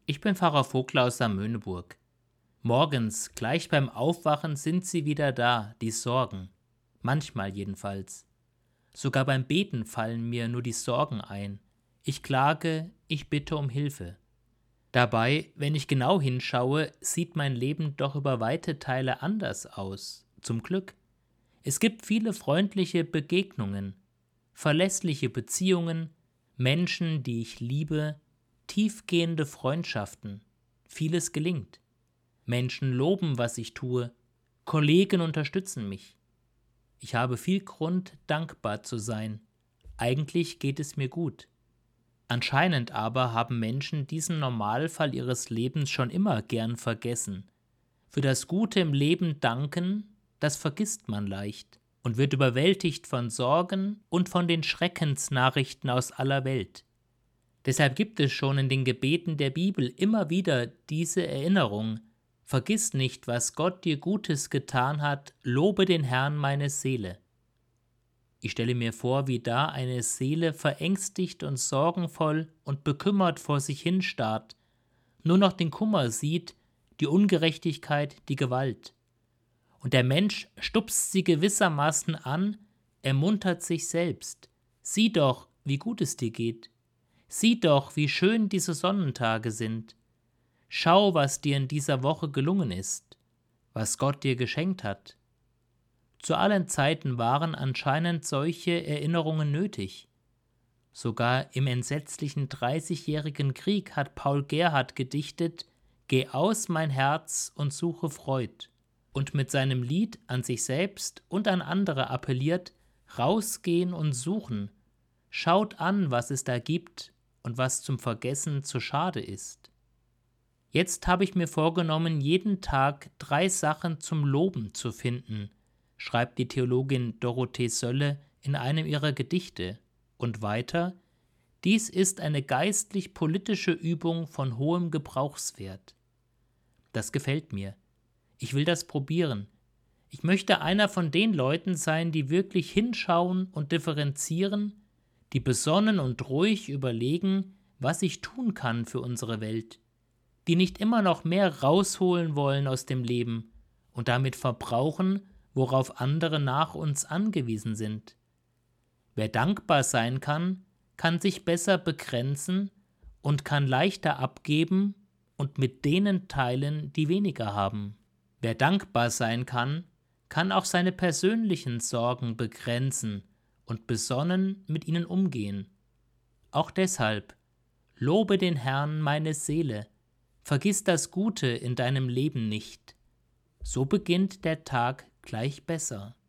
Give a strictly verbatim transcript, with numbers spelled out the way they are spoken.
Ich bin Pfarrer Vogler aus Samöneburg. Morgens, gleich beim Aufwachen, sind sie wieder da, die Sorgen. Manchmal jedenfalls. Sogar beim Beten fallen mir nur die Sorgen ein. Ich klage, ich bitte um Hilfe. Dabei, wenn ich genau hinschaue, sieht mein Leben doch über weite Teile anders aus. Zum Glück. Es gibt viele freundliche Begegnungen, verlässliche Beziehungen, Menschen, die ich liebe, tiefgehende Freundschaften. Vieles gelingt. Menschen loben, was ich tue. Kollegen unterstützen mich. Ich habe viel Grund, dankbar zu sein. Eigentlich geht es mir gut. Anscheinend aber haben Menschen diesen Normalfall ihres Lebens schon immer gern vergessen. Für das Gute im Leben danken, das vergisst man leicht und wird überwältigt von Sorgen und von den Schreckensnachrichten aus aller Welt. Deshalb gibt es schon in den Gebeten der Bibel immer wieder diese Erinnerung: Vergiss nicht, was Gott dir Gutes getan hat, lobe den Herrn meine Seele. Ich stelle mir vor, wie da eine Seele verängstigt und sorgenvoll und bekümmert vor sich hinstarrt, nur noch den Kummer sieht, die Ungerechtigkeit, die Gewalt. Und der Mensch stupst sie gewissermaßen an, ermuntert sich selbst. Sieh doch, wie gut es dir geht. Sieh doch, wie schön diese Sonnentage sind. Schau, was dir in dieser Woche gelungen ist, was Gott dir geschenkt hat. Zu allen Zeiten waren anscheinend solche Erinnerungen nötig. Sogar im entsetzlichen Dreißigjährigen Krieg hat Paul Gerhardt gedichtet: Geh aus, mein Herz, und suche Freud. Und mit seinem Lied an sich selbst und an andere appelliert: Rausgehen und suchen. Schaut an, was es da gibt und was zum Vergessen zu schade ist. Jetzt habe ich mir vorgenommen, jeden Tag drei Sachen zum Loben zu finden, schreibt die Theologin Dorothee Sölle in einem ihrer Gedichte. Und weiter: Dies ist eine geistlich-politische Übung von hohem Gebrauchswert. Das gefällt mir. Ich will das probieren. Ich möchte einer von den Leuten sein, die wirklich hinschauen und differenzieren, die besonnen und ruhig überlegen, was ich tun kann für unsere Welt, die nicht immer noch mehr rausholen wollen aus dem Leben und damit verbrauchen, worauf andere nach uns angewiesen sind. Wer dankbar sein kann, kann sich besser begrenzen und kann leichter abgeben und mit denen teilen, die weniger haben. Wer dankbar sein kann, kann auch seine persönlichen Sorgen begrenzen und besonnen mit ihnen umgehen. Auch deshalb: Lobe den Herrn meine Seele, vergiss das Gute in deinem Leben nicht. So beginnt der Tag gleich besser.